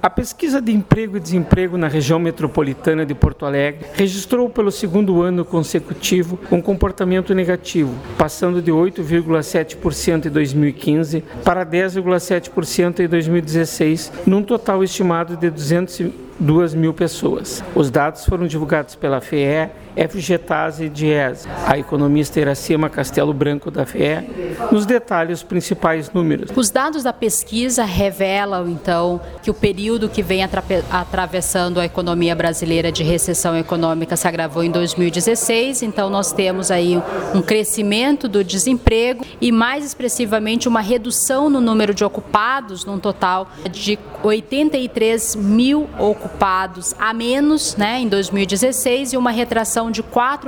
A pesquisa de emprego e desemprego na região metropolitana de Porto Alegre registrou pelo segundo ano consecutivo um comportamento negativo, passando de 8,7% em 2015 para 10,7% em 2016, num total estimado de 202 mil pessoas. Os dados foram divulgados pela FEE, FGTAS e DIES. A economista Iracema Castelo Branco da FEE nos detalha os principais números. Os dados da pesquisa revelam, então, que o período que vem atravessando a economia brasileira de recessão econômica se agravou em 2016, então nós temos aí um crescimento do desemprego e, mais expressivamente, uma redução no número de ocupados, num total de 83 mil ocupados a menos, em 2016, e uma retração de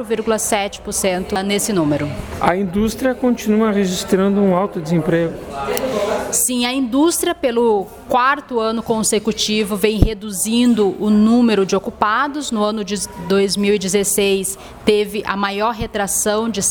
4,7% nesse número. A indústria continua registrando um alto desemprego. Sim, a indústria, pelo quarto ano consecutivo, vem reduzindo o número de ocupados. No ano de 2016, teve a maior retração de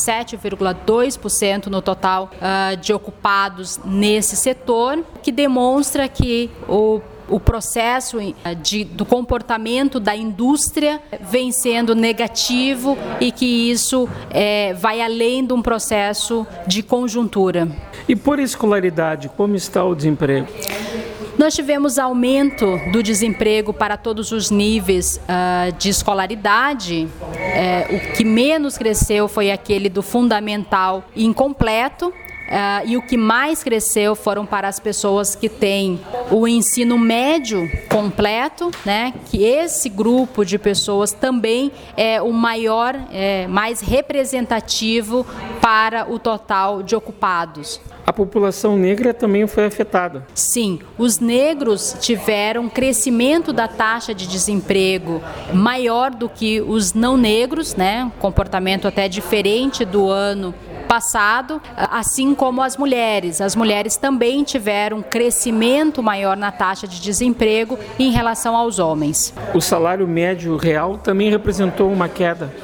7,2% no total de ocupados nesse setor, que demonstra que o processo do comportamento da indústria vem sendo negativo e que isso vai além de um processo de conjuntura. E por escolaridade, como está o desemprego? Nós tivemos aumento do desemprego para todos os níveis de escolaridade. O que menos cresceu foi aquele do fundamental incompleto. E o que mais cresceu foram para as pessoas que têm o ensino médio completo, que esse grupo de pessoas também é o maior, mais representativo para o total de ocupados. A população negra também foi afetada. Sim, os negros tiveram crescimento da taxa de desemprego maior do que os não negros, comportamento até diferente do ano passado, assim como as mulheres. As mulheres também tiveram um crescimento maior na taxa de desemprego em relação aos homens. O salário médio real também representou uma queda.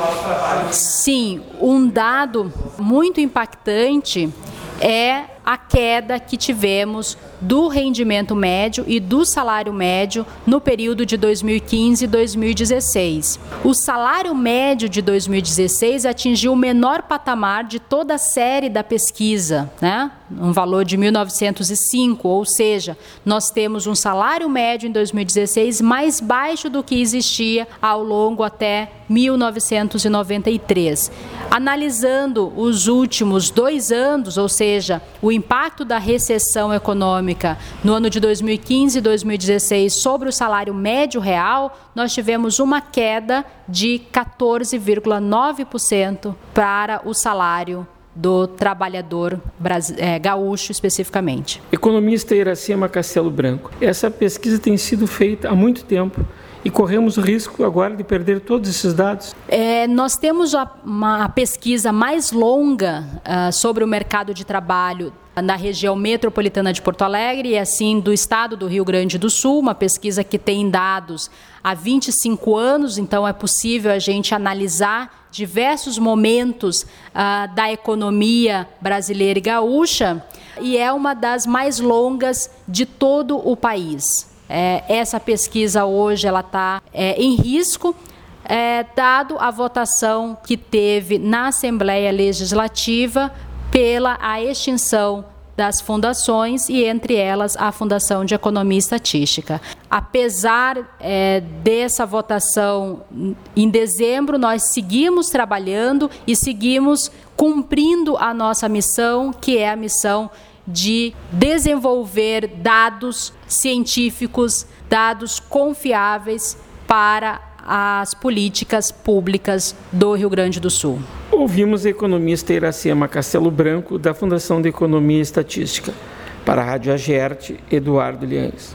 Sim, um dado muito impactante é a queda que tivemos do rendimento médio e do salário médio no período de 2015 e 2016. O salário médio de 2016 atingiu o menor patamar de toda a série da pesquisa, um valor de 1905, ou seja, nós temos um salário médio em 2016 mais baixo do que existia ao longo até 1993. Analisando os últimos 2 anos, ou seja, o impacto da recessão econômica no ano de 2015 e 2016 sobre o salário médio real, nós tivemos uma queda de 14,9% para o salário do trabalhador gaúcho especificamente. Economista Iracema Castelo Branco, essa pesquisa tem sido feita há muito tempo e corremos o risco agora de perder todos esses dados? Nós temos uma pesquisa mais longa sobre o mercado de trabalho na região metropolitana de Porto Alegre e assim do estado do Rio Grande do Sul, uma pesquisa que tem dados há 25 anos, então é possível a gente analisar diversos momentos da economia brasileira e gaúcha, e é uma das mais longas de todo o país. Essa pesquisa hoje ela está em risco, dado a votação que teve na Assembleia Legislativa pela a extinção das fundações e, entre elas, a Fundação de Economia e Estatística. Apesar dessa votação em dezembro, nós seguimos trabalhando e seguimos cumprindo a nossa missão, que é a missão de desenvolver dados científicos, dados confiáveis para as políticas públicas do Rio Grande do Sul. Ouvimos a economista Iracema Castelo Branco, da Fundação de Economia e Estatística. Para a Rádio Agerte, Eduardo Liães.